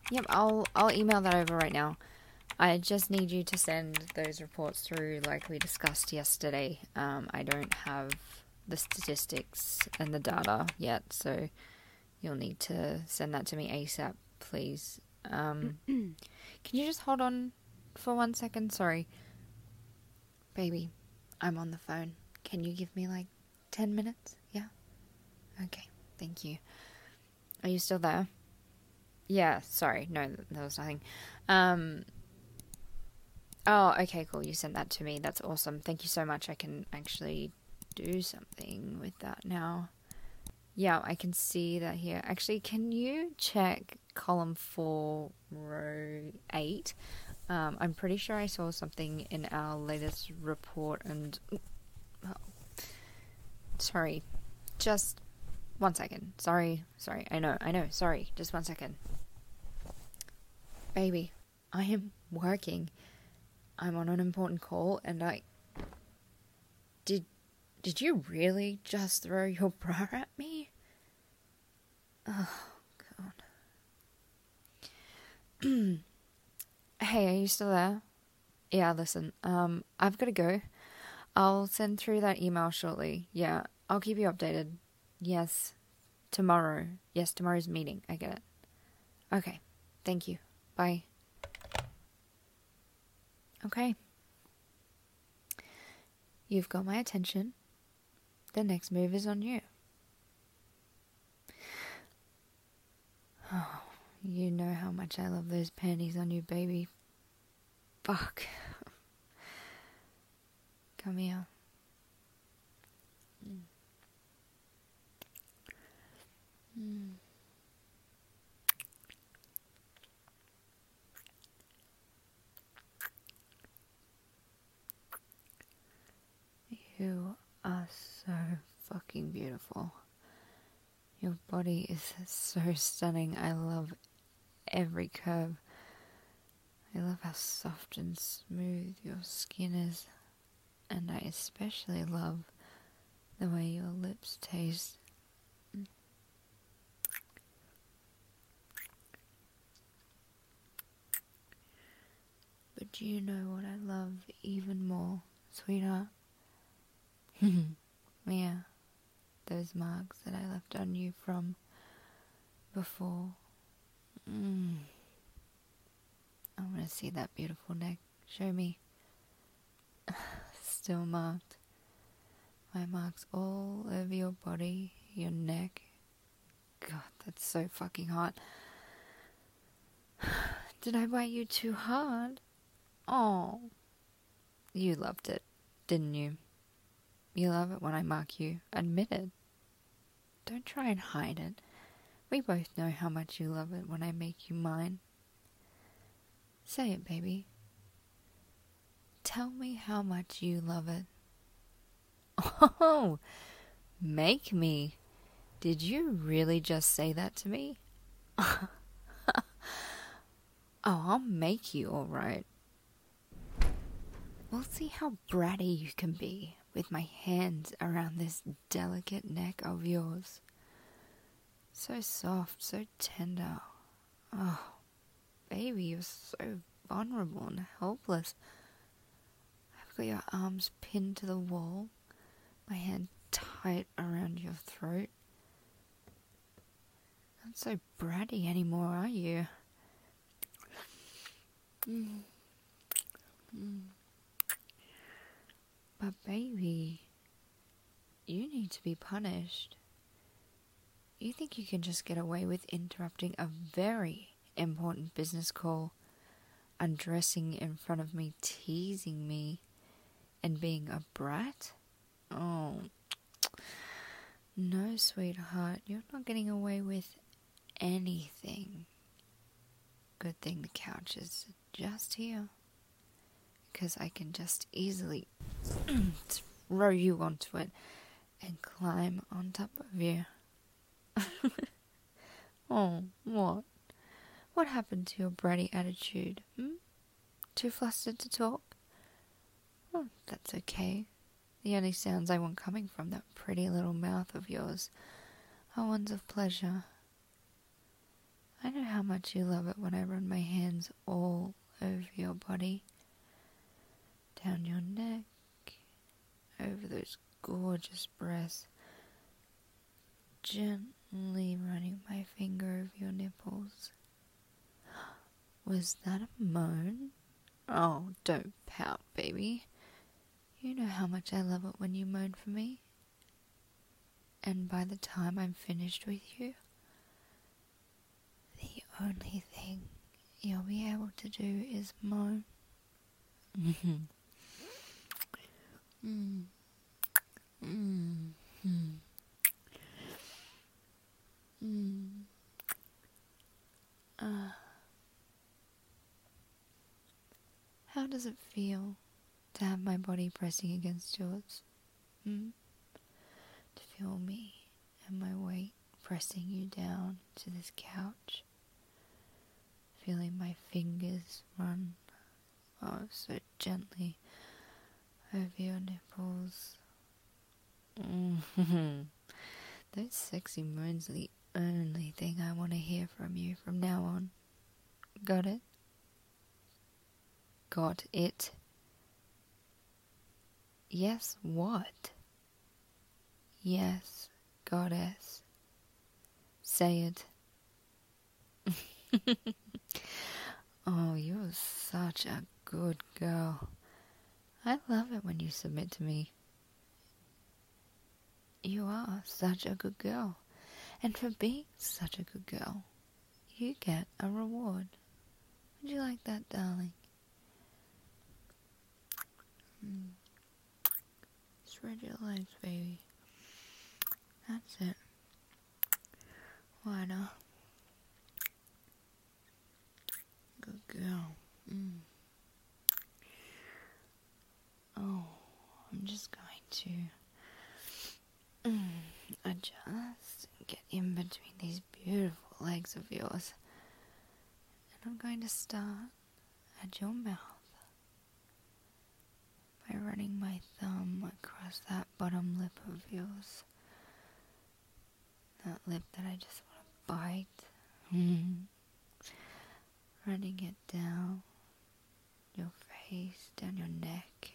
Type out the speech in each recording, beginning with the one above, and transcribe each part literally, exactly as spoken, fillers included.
Yep, I'll I'll email that over right now. I just need you to send those reports through like we discussed yesterday. Um, I don't have the statistics and the data yet, so you'll need to send that to me ASAP, please. Um, can you just hold on for one second? Sorry. Baby, I'm on the phone. Can you give me like ten minutes? Yeah? Okay, thank you. Are you still there? Yeah, sorry. No, there was nothing. Um, oh, okay, cool. You sent that to me. That's awesome. Thank you so much. I can actually do something with that now. Yeah, I can see that here. Actually, can you check column four, row eight? Um, I'm pretty sure I saw something in our latest report and... Oh, sorry. Just one second. Sorry. Sorry. I know. I know. Sorry. Just one second. Baby, I am working. I'm on an important call and I... Did... Did you really just throw your bra at me? Oh, God. Hey, are you still there? Yeah, listen, um, I've got to go. I'll send through that email shortly. Yeah, I'll keep you updated. Yes, tomorrow. Yes, tomorrow's meeting. I get it. Okay, thank you. Bye. Okay. You've got my attention. The next move is on you. Oh, you know how much I love those panties on you, baby. Fuck. Come here. Mm. Mm. You are so fucking beautiful. Your body is so stunning. I love every curve. I love how soft and smooth your skin is. And I especially love the way your lips taste. But do you know what I love even more, sweetheart? Yeah, those marks that I left on you from before. Mm. I want to see that beautiful neck. Show me. Still marked. My marks all over your body, your neck. God, that's so fucking hot. Did I bite you too hard? Oh, you loved it, didn't you? You love it when I mark you. Admit it. Don't try and hide it. We both know how much you love it when I make you mine. Say it, baby. Tell me how much you love it. Oh, make me. Did you really just say that to me? Oh, I'll make you, all right. We'll see how bratty you can be with my hands around this delicate neck of yours. So soft, so tender. Oh, baby, you're so vulnerable and helpless. I've got your arms pinned to the wall, my hand tight around your throat. Not so bratty anymore, are you? Mm. Mm. But baby, you need to be punished. You think you can just get away with interrupting a very important business call, undressing in front of me, teasing me, and being a brat? Oh, no, sweetheart, you're not getting away with anything. Good thing the couch is just here, because I can just easily throw you onto it and climb on top of you. Oh, what? What happened to your bratty attitude? Hmm? Too flustered to talk? Oh, that's okay. The only sounds I want coming from that pretty little mouth of yours are ones of pleasure. I know how much you love it when I run my hands all over your body, down your neck, over those gorgeous breasts, gently running my finger over your nipples. Was that a moan? Oh, don't pout, baby. You know how much I love it when you moan for me. And by the time I'm finished with you, the only thing you'll be able to do is moan. mm. Mm. Mm. Mm. Uh. How does it feel to have my body pressing against yours? Hmm? To feel me and my weight pressing you down to this couch, feeling my fingers run, oh, so gently over your nipples. Mm-hmm. Those sexy moans are the only thing I want to hear from you from now on. Got it? Got it? Yes, what? Yes, goddess. Say it. Oh, you're such a good girl. I love it when you submit to me. You are such a good girl. And for being such a good girl, you get a reward. Would you like that, darling? Mm. Spread your legs, baby. That's it. Wider. Good girl. Mm. Oh, I'm just going to mm, adjust and get in between these beautiful legs of yours. And I'm going to start at your mouth by running my thumb across that bottom lip of yours. That lip that I just want to bite. Mm. Running it down your face, down your neck,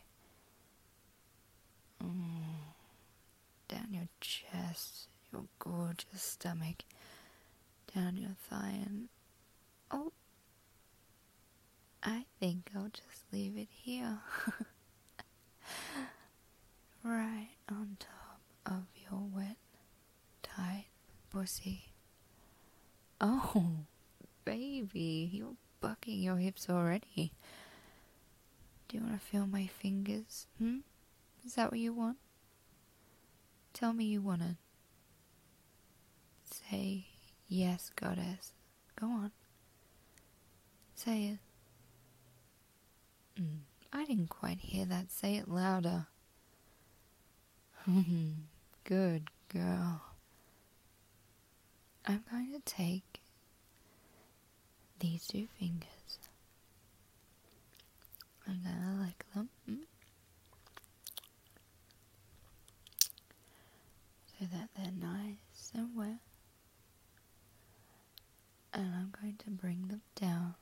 mm. down your chest, your gorgeous stomach, down your thigh, and oh, I think I'll just leave it here. Right on top of your wet, tight pussy. Oh, baby, you're bucking your hips already. Do you want to feel my fingers? Hmm? Is that what you want? Tell me you want it. Say yes, goddess. Go on. Say it. Mm, I didn't quite hear that. Say it louder. Good girl. I'm going to take these two fingers. I'm gonna lick them. Mm? So that they're nice and wet. And I'm going to bring them down.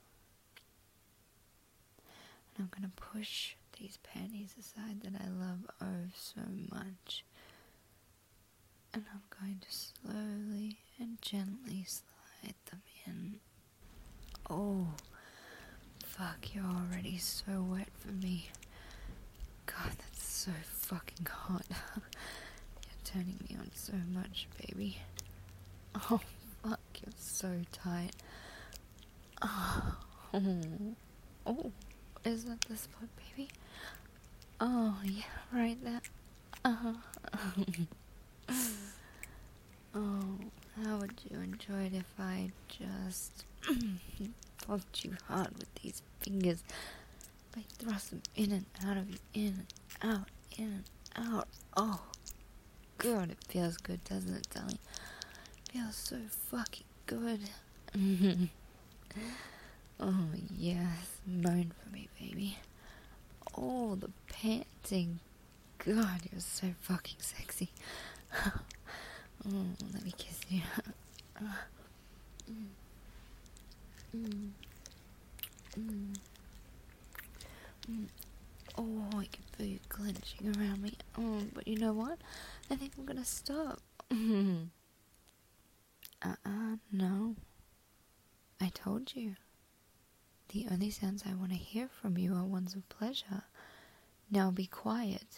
And I'm going to push these panties aside that I love oh so much. And I'm going to slowly and gently slide them in. Oh, fuck, you're already so wet for me. God, that's so fucking hot. You're turning me on so much, baby. Oh, fuck, you're so tight. Oh, oh, is that the spot, baby? Oh, yeah, right there. Uh-huh. Oh, how would you enjoy it if I just poked you hard with these fingers? If I thrust them in and out of you, in and out, in and out. Oh, God, it feels good, doesn't it, darling? It feels so fucking good. Oh, yes, moan for me, baby. Oh, the panting. God, you're so fucking sexy. Oh, let me kiss you. Mm. Mm. Mm. Oh, I can feel you clenching around me. Oh, but you know what? I think I'm gonna stop. uh-uh, no. I told you. The only sounds I want to hear from you are ones of pleasure. Now be quiet.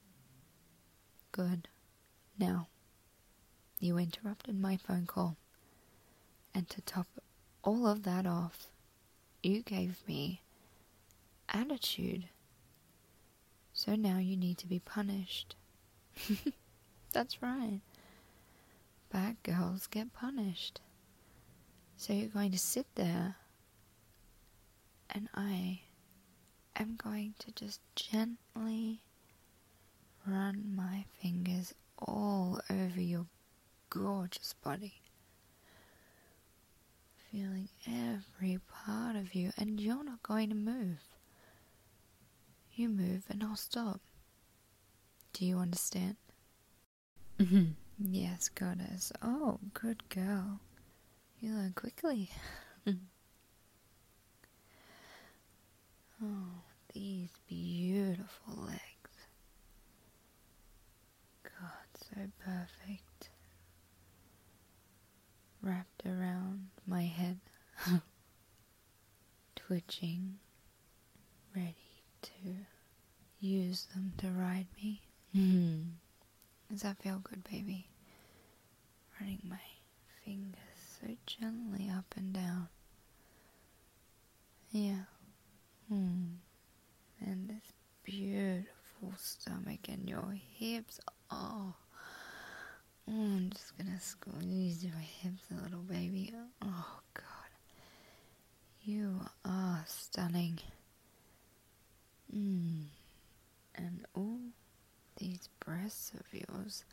Good. Now, you interrupted my phone call. And to top all of that off, you gave me attitude. So now you need to be punished. That's right. Bad girls get punished. So you're going to sit there, and I am going to just gently run my fingers all over your gorgeous body, feeling every part of you, and you're not going to move. You move and I'll stop. Do you understand? Yes, goddess. Oh, good girl. You learn quickly. Oh, these beautiful legs. God, so perfect. Wrapped around my head. Twitching. Ready to use them to ride me. Mm. Does that feel good, baby? Running my fingers so gently up and down. Yeah. Hmm. And this beautiful stomach and your hips. Oh. Oh, I'm just gonna squeeze your hips a little, baby. Oh, God. You are stunning. Mmm. And oh, these breasts of yours.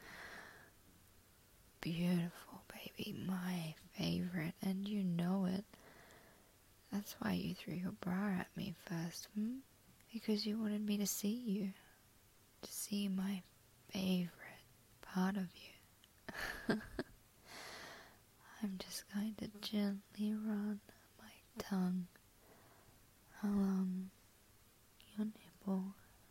Beautiful, baby. My favorite. And you know it. That's why you threw your bra at me first, hmm? Because you wanted me to see you. To see my favorite part of you. I'm just going to gently run my tongue along your nipple.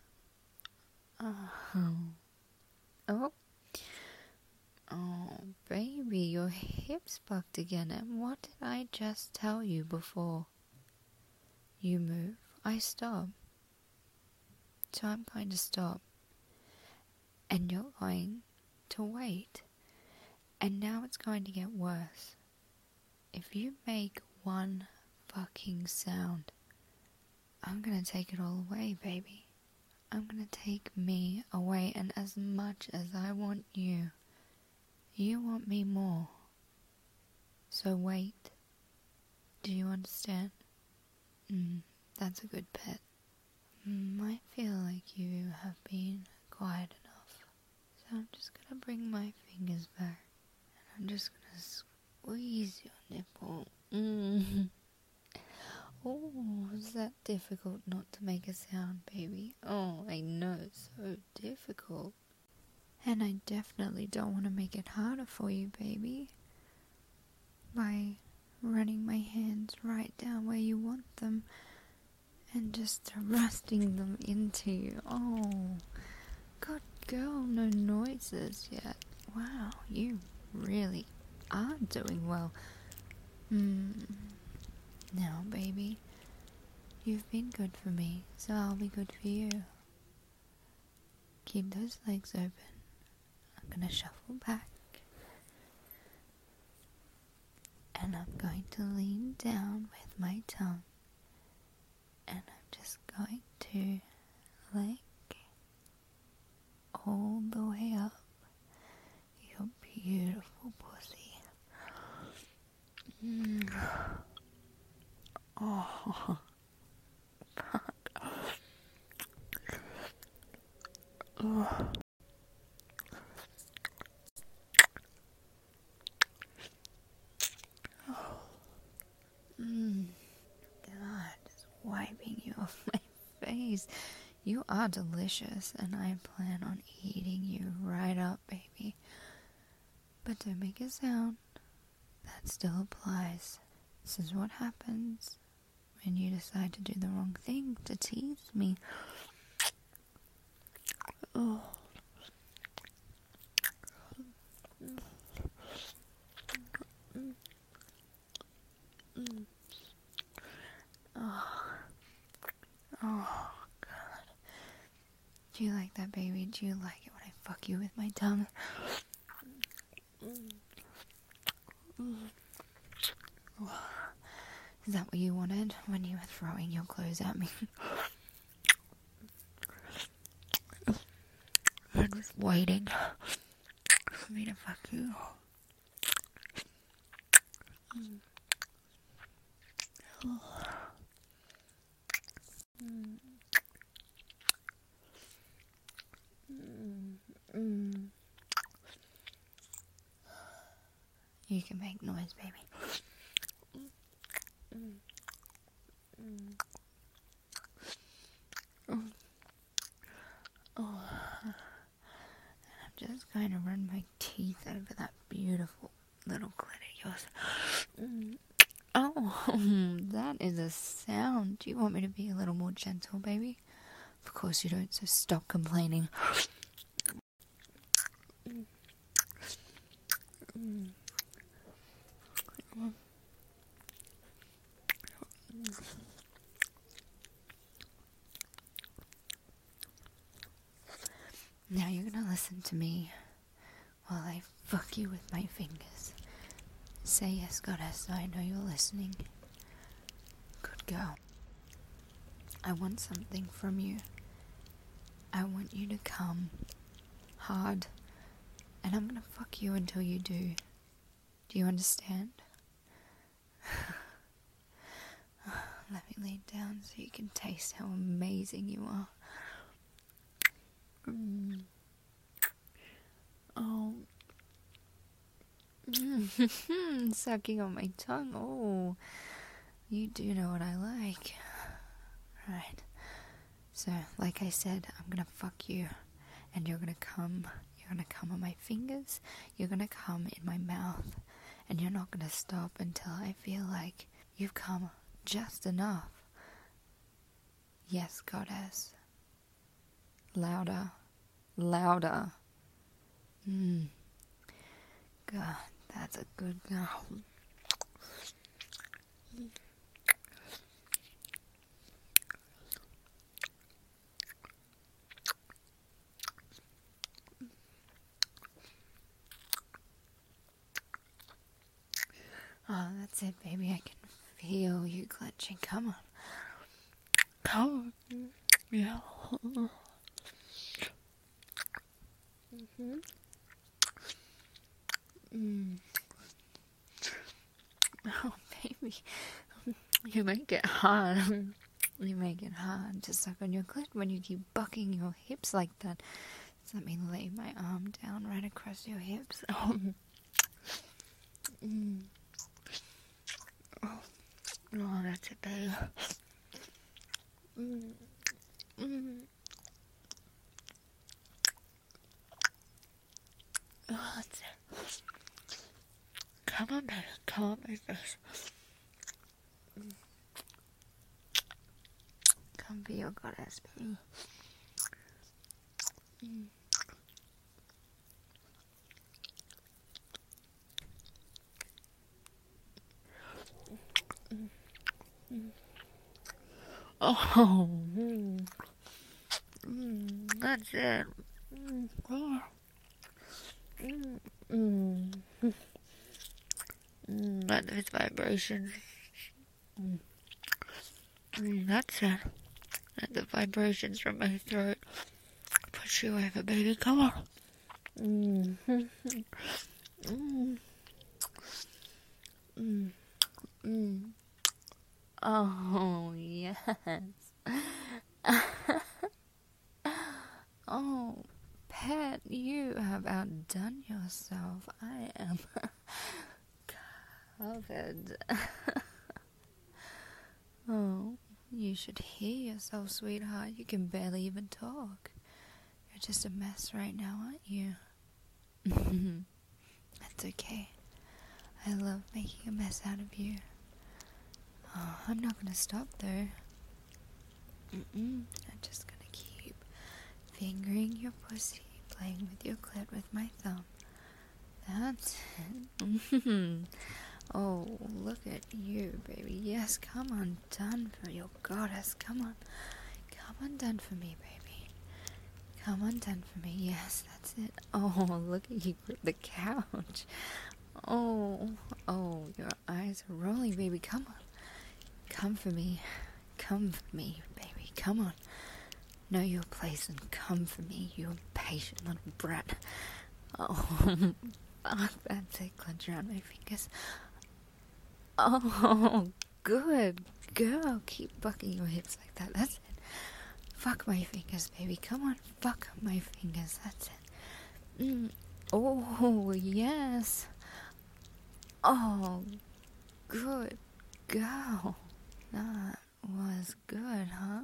Oh. Oh. Oh, baby, your hips bucked again. And what did I just tell you before? You move, I stop. So I'm going to stop. And you're going to wait. And now it's going to get worse. If you make one fucking sound, I'm gonna take it all away, baby. I'm gonna take me away, and as much as I want you, you want me more. So wait. Do you understand? Mm, that's a good pet. Mm, I feel like you have been quiet enough. So I'm just gonna bring my fingers back. And I'm just gonna squeeze your nipple. Mm. Oh, is that difficult not to make a sound, baby? Oh, I know, it's so difficult. And I definitely don't want to make it harder for you, baby. By running my hands right down where you want them and just thrusting them into you. Oh, good girl, no noises yet. Wow, you really are doing well. Hmm. Now, baby, you've been good for me, so I'll be good for you. Keep those legs open. I'm gonna shuffle back. And I'm going to lean down with my tongue. And I'm just going to lick all the way up your beautiful pussy. Mm. Oh. Oh. Mm. God, just wiping you off my face. You are delicious, and I plan on eating you right up, baby. But don't make a sound. That still applies. This is what happens when you decide to do the wrong thing, to tease me. Oh. Oh. Oh, God. Do you like that, baby? Do you like it when I fuck you with my tongue? Is that what you wanted when you were throwing your clothes at me? You're just waiting for me to fuck you. Mm. Oh. Mm. Mm. Mm. You can make noise, baby. Mm. Mm. Mm. Oh. I'm just going to run my teeth over that beautiful little clit of yours. Mm. Oh, that is a sound. Do you want me to be a little more gentle, baby? Of course you don't, so stop complaining. Mm. Mm. Mm. Now you're gonna listen to me while I fuck you with my fingers. Say yes, goddess, I know you're listening. Good girl. I want something from you. I want you to come hard, and I'm gonna fuck you until you do. Do you understand? Let me lay down so you can taste how amazing you are. Mm. Oh. Mm. Sucking on my tongue. Oh. You do know what I like. Right. So, like I said, I'm gonna fuck you. And you're gonna come. You're gonna come on my fingers. You're gonna come in my mouth. And you're not gonna stop until I feel like you've come just enough. Yes, goddess. Louder. Louder. Mmm. God, that's a good girl. Oh, that's it, baby. I can feel you clenching. Come on. Come on. Yeah. Mm-hmm. Mm. Oh, baby. You make it hard. You make it hard to suck on your clit when you keep bucking your hips like that. So let me lay my arm down right across your hips. Oh. Mm. Oh. Oh, that's it, babe. Mm. Mm. Oh, that's it. Come on, baby. Come on, my face. Mm. Come be your goddess, baby. Mm. Mm. Mm. Oh, mm. Mm. That's it. Mm. Oh. Mm. Mm. Mm. Let those vibrations. Mm. Mm. That's it. Let the vibrations from my throat push you over, baby. Come on. Mm. Mm. Mm. Mm. Oh, yes. Oh, pet, you have outdone yourself. I am covered. Oh, you should hear yourself, sweetheart. You can barely even talk. You're just a mess right now, aren't you? That's okay. I love making a mess out of you. Oh, I'm not gonna stop though. Mm-mm. I'm just gonna keep fingering your pussy, playing with your clit with my thumb. That's it. Oh, look at you, baby. Yes, come on, done for your goddess. Come on. Come on, done for me, baby. Come on, done for me. Yes, that's it. Oh, look at you grip the couch. Oh, oh, your eyes are rolling, baby. Come on. Come for me. Come for me, baby. Come on. Know your place and come for me, you impatient little brat. Oh, fuck, that's it. Clench around my fingers. Oh, good girl. Keep bucking your hips like that. That's it. Fuck my fingers, baby. Come on, fuck my fingers. That's it. Mm. Oh, yes. Oh, good girl. That was good, huh?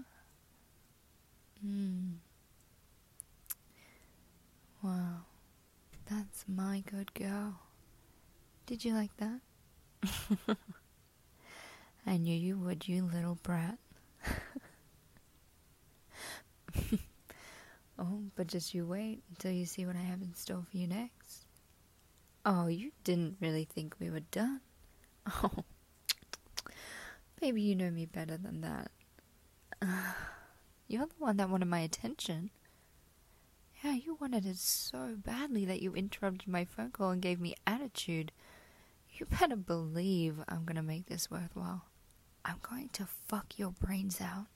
Hmm. Wow. That's my good girl. Did you like that? I knew you would, you little brat. Oh, but just you wait until you see what I have in store for you next. Oh, you didn't really think we were done. Oh, baby, you know me better than that. Uh, you're the one that wanted my attention. Yeah, you wanted it so badly that you interrupted my phone call and gave me attitude. You better believe I'm gonna make this worthwhile. I'm going to fuck your brains out.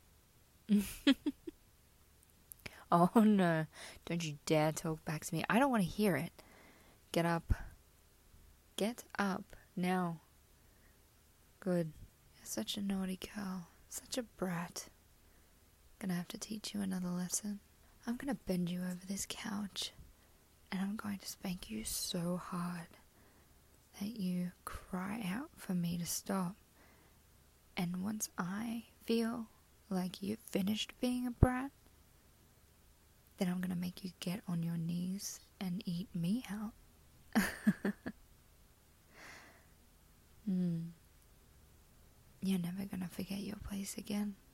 Oh no, don't you dare talk back to me. I don't want to hear it. Get up. Get up, now. Good. You're such a naughty girl. Such a brat. Gonna have to teach you another lesson. I'm gonna bend you over this couch, and I'm going to spank you so hard that you cry out for me to stop. And once I feel like you've finished being a brat, then I'm gonna make you get on your knees and eat me out. Hmm. You're never gonna forget your place again.